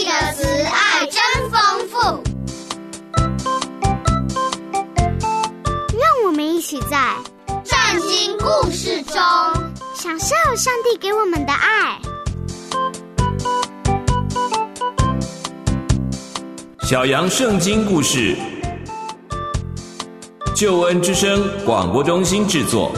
的慈爱真丰富。 让我们一起在圣经故事中享受上帝给我们的爱。 小羊圣经故事，救恩之声广播中心制作。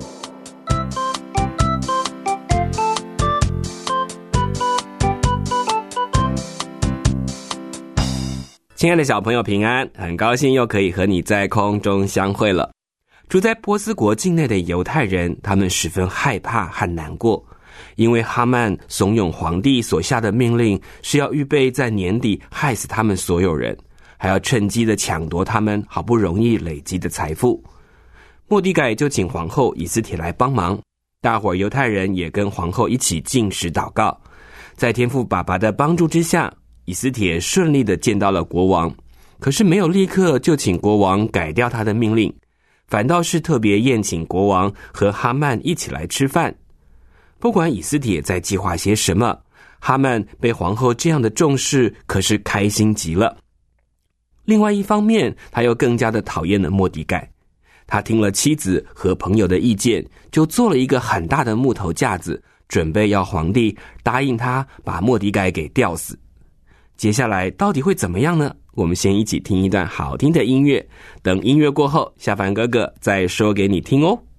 亲爱的小朋友平安，很高兴又可以和你在空中相会了。住在波斯国境内的犹太人，他们十分害怕和难过，因为哈曼怂恿皇帝所下的命令是要预备在年底害死他们所有人，还要趁机的抢夺他们好不容易累积的财富。末底改就请皇后以斯帖来帮忙，大伙犹太人也跟皇后一起禁食祷告。在天父爸爸的帮助之下，以斯帖顺利的见到了国王，可是没有立刻就请国王改掉他的命令，反倒是特别宴请国王和哈曼一起来吃饭。不管以斯帖在计划些什么，哈曼被皇后这样的重视，可是开心极了。另外一方面，他又更加的讨厌了末底改。他听了妻子和朋友的意见，就做了一个很大的木头架子，准备要皇帝答应他把末底改给吊死。接下来到底会怎么样呢？我们先一起听一段好听的音乐，等音乐过后，夏凡哥哥再说给你听哦。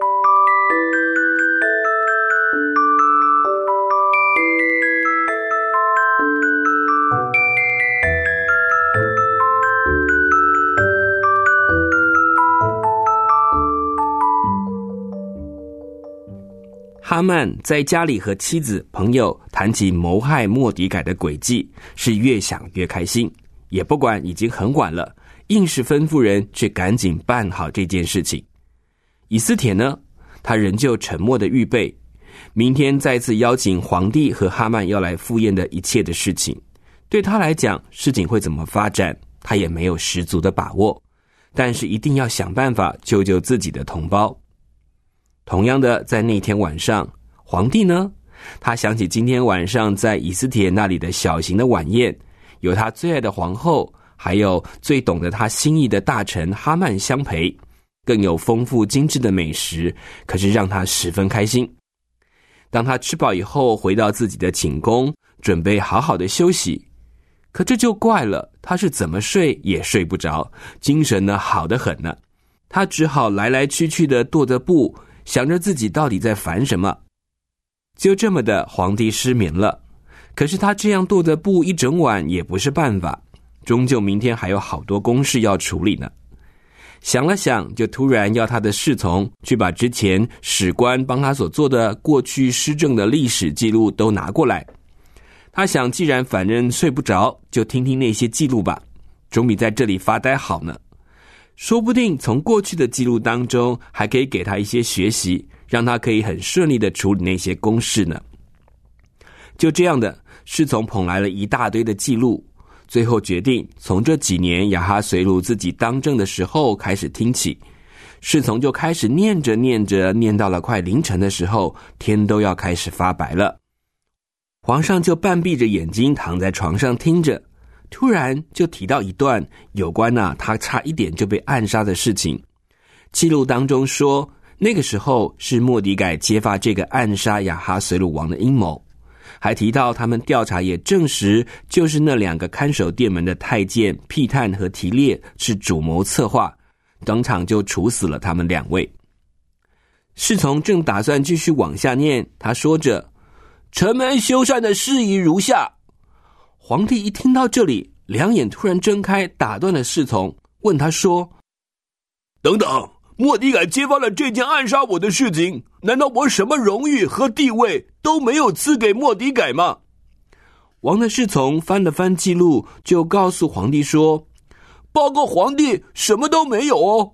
哈曼在家里和妻子朋友谈起谋害末底改的诡计，是越想越开心，也不管已经很晚了，硬是吩咐人去赶紧办好这件事情。以斯帖呢，他仍旧沉默的预备明天再次邀请皇帝和哈曼要来赴宴的一切的事情。对他来讲，事情会怎么发展，他也没有十足的把握，但是一定要想办法救救自己的同胞。同样的，在那天晚上，皇帝呢，他想起今天晚上在以斯帖那里的小型的晚宴，有他最爱的皇后，还有最懂得他心意的大臣哈曼相陪，更有丰富精致的美食，可是让他十分开心。当他吃饱以后，回到自己的寝宫，准备好好的休息，可这就怪了，他是怎么睡也睡不着，精神呢好得很呢。他只好来来去去的踱着步，想着自己到底在烦什么。就这么的，皇帝失眠了。可是他这样踱着步一整晚也不是办法，终究明天还有好多公事要处理呢。想了想，就突然要他的侍从去把之前史官帮他所做的过去施政的历史记录都拿过来。他想，既然反正睡不着，就听听那些记录吧，总比在这里发呆好呢。说不定从过去的记录当中还可以给他一些学习，让他可以很顺利的处理那些公事呢。就这样的，侍从捧来了一大堆的记录，最后决定从这几年亚哈随鲁自己当政的时候开始听起。侍从就开始念着念着，念到了快凌晨的时候，天都要开始发白了。皇上就半闭着眼睛躺在床上听着，突然就提到一段有关他差一点就被暗杀的事情。记录当中说，那个时候是末底改揭发这个暗杀亚哈随鲁王的阴谋，还提到他们调查也证实，就是那两个看守殿门的太监辟探和提列是主谋策划，当场就处死了他们两位。侍从正打算继续往下念，他说着，臣们修缮的事宜如下。皇帝一听到这里，两眼突然睁开，打断了侍从，问他说，等等，末底改揭发了这件暗杀我的事情，难道我什么荣誉和地位都没有赐给末底改吗？王的侍从翻了翻记录，就告诉皇帝说，报告皇帝，什么都没有哦。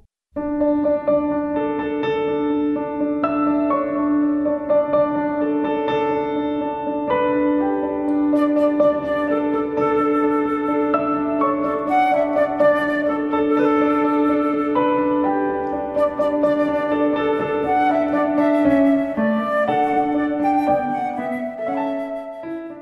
皇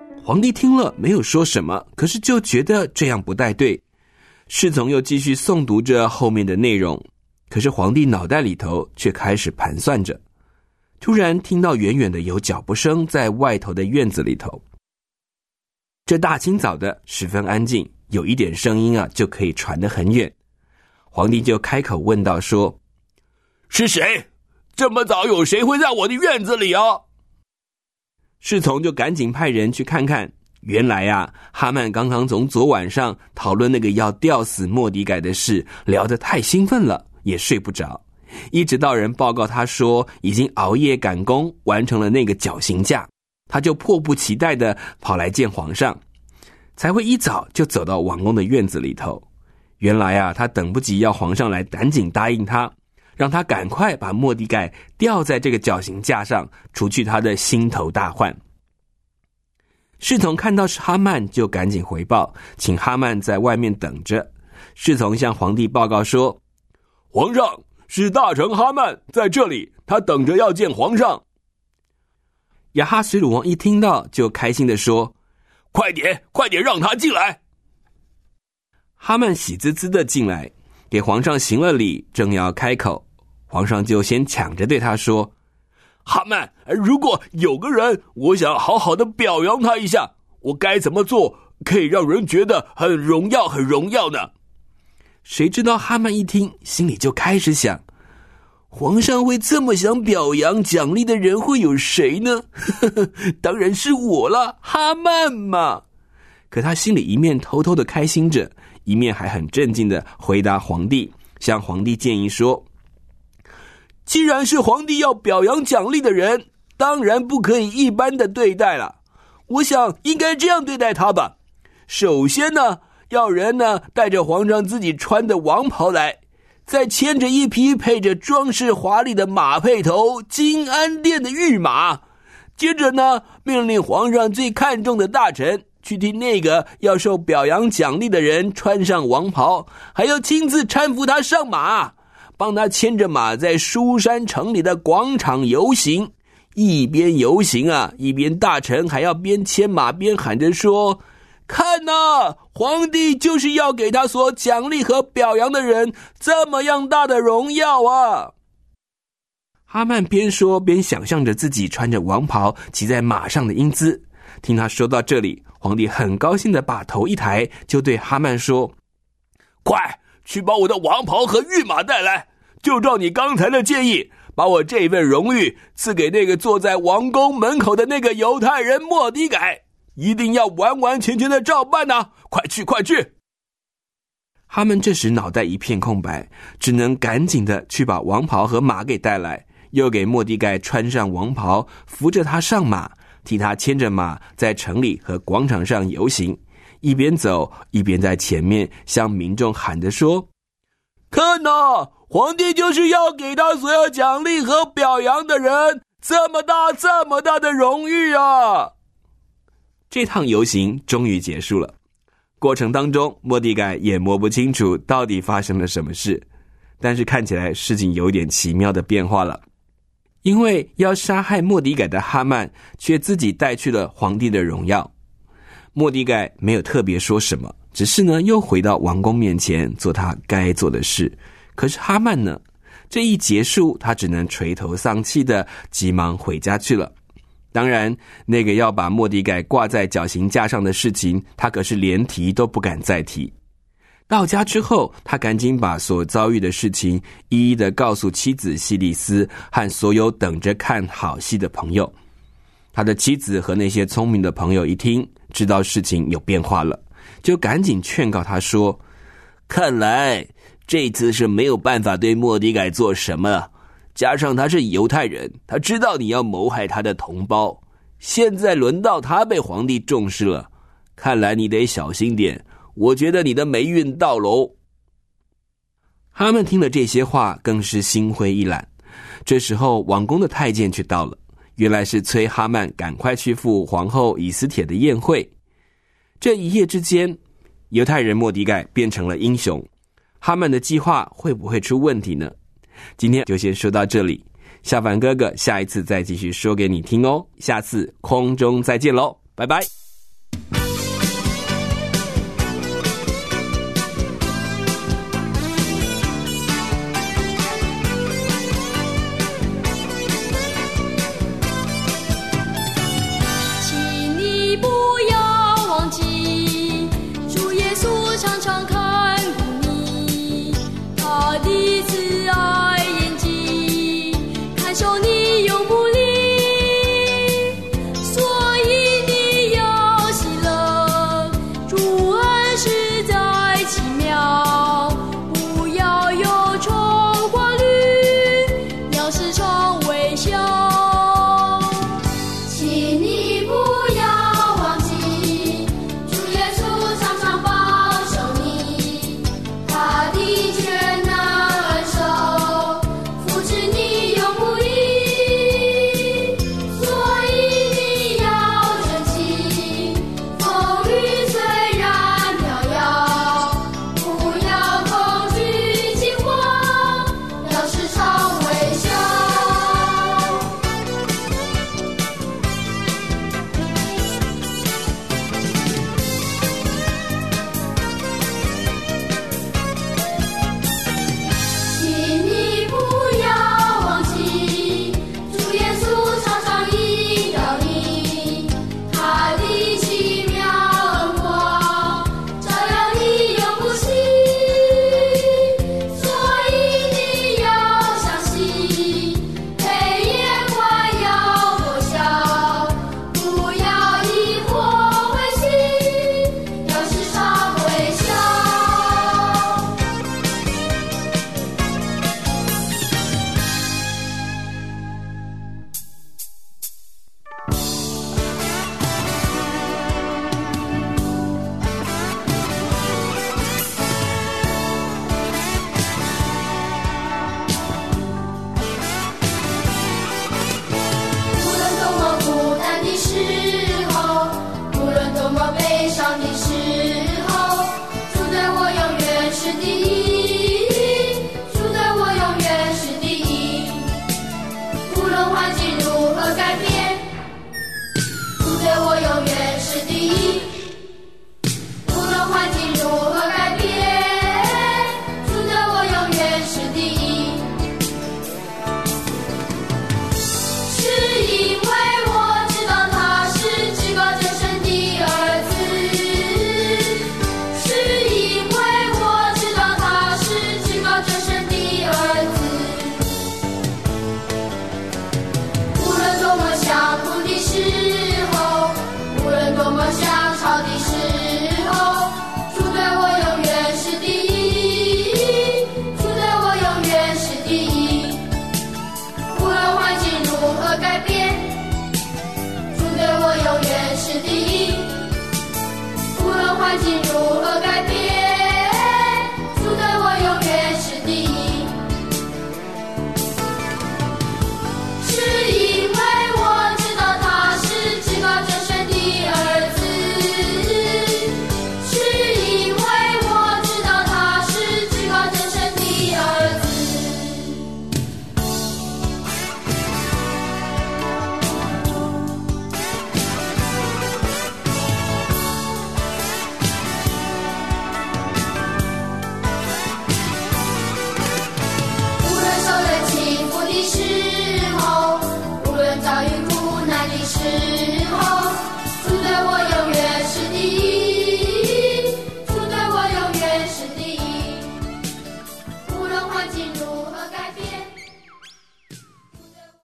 皇帝听了没有说什么，可是就觉得这样不太对。侍从又继续诵读着后面的内容，可是皇帝脑袋里头却开始盘算着。突然听到远远的有脚步声在外头的院子里头。这大清早的十分安静，有一点声音就可以传得很远。皇帝就开口问道说：是谁？这么早有谁会在我的院子里啊？侍从就赶紧派人去看看，原来哈曼刚刚从昨晚上讨论那个要吊死末底改的事聊得太兴奋了，也睡不着，一直到人报告他说已经熬夜赶工完成了那个绞刑架，他就迫不及待地跑来见皇上，才会一早就走到王宫的院子里头。原来他等不及要皇上来赶紧答应他，让他赶快把末底改吊在这个绞刑架上，除去他的心头大患。侍从看到是哈曼，就赶紧回报，请哈曼在外面等着。侍从向皇帝报告说：皇上，是大臣哈曼在这里，他等着要见皇上。亚哈随鲁王一听到，就开心地说：快点让他进来。哈曼喜滋滋地进来，给皇上行了礼，正要开口，皇上就先抢着对他说：哈曼，如果有个人我想好好的表扬他一下，我该怎么做可以让人觉得很荣耀呢？谁知道哈曼一听，心里就开始想，皇上会这么想表扬奖励的人会有谁呢？当然是我了，哈曼嘛。可他心里一面偷偷的开心着，一面还很镇静的回答皇帝，向皇帝建议说：既然是皇帝要表扬奖励的人，当然不可以一般的对待了。我想应该这样对待他吧。首先呢，要人呢带着皇上自己穿的王袍来，再牵着一匹配着装饰华丽的马配头金鞍钿的御马。接着呢，命令皇上最看重的大臣去替那个要受表扬奖励的人穿上王袍，还要亲自搀扶他上马，帮他牵着马在书山城里的广场游行。一边游行一边大臣还要边牵马边喊着说：看皇帝就是要给他所奖励和表扬的人这么样大的荣耀啊！哈曼边说边想象着自己穿着王袍骑在马上的英姿。听他说到这里，皇帝很高兴地把头一抬，就对哈曼说：快去把我的王袍和御马带来，就照你刚才的建议，把我这份荣誉赐给那个坐在王宫门口的那个犹太人末底改，一定要完完全全的照办快去！哈曼这时脑袋一片空白，只能赶紧的去把王袍和马给带来，又给末底改穿上王袍，扶着他上马，替他牵着马在城里和广场上游行，一边走一边在前面向民众喊着说：看皇帝就是要给他所有奖励和表扬的人这么大的荣誉啊！这趟游行终于结束了，过程当中末底改也摸不清楚到底发生了什么事，但是看起来事情有点奇妙的变化了。因为要杀害末底改的哈曼却自己带去了皇帝的荣耀。末底改没有特别说什么，只是呢又回到王宫面前做他该做的事。可是哈曼呢，这一结束，他只能垂头丧气的急忙回家去了。当然，那个要把末底改挂在绞刑架上的事情，他可是连提都不敢再提。到家之后，他赶紧把所遭遇的事情一一的告诉妻子希利斯和所有等着看好戏的朋友。他的妻子和那些聪明的朋友一听，知道事情有变化了，就赶紧劝告他说：看来这次是没有办法对末底改做什么了，加上他是犹太人，他知道你要谋害他的同胞，现在轮到他被皇帝重视了，看来你得小心点，我觉得你的霉运到喽。哈曼听了这些话，更是心灰意懒。这时候王宫的太监却到了，原来是催哈曼赶快去赴皇后以斯帖的宴会。这一夜之间，犹太人末底改变成了英雄，哈曼的计划会不会出问题呢？今天就先说到这里，小凡哥哥下一次再继续说给你听哦。下次空中再见喽，拜拜。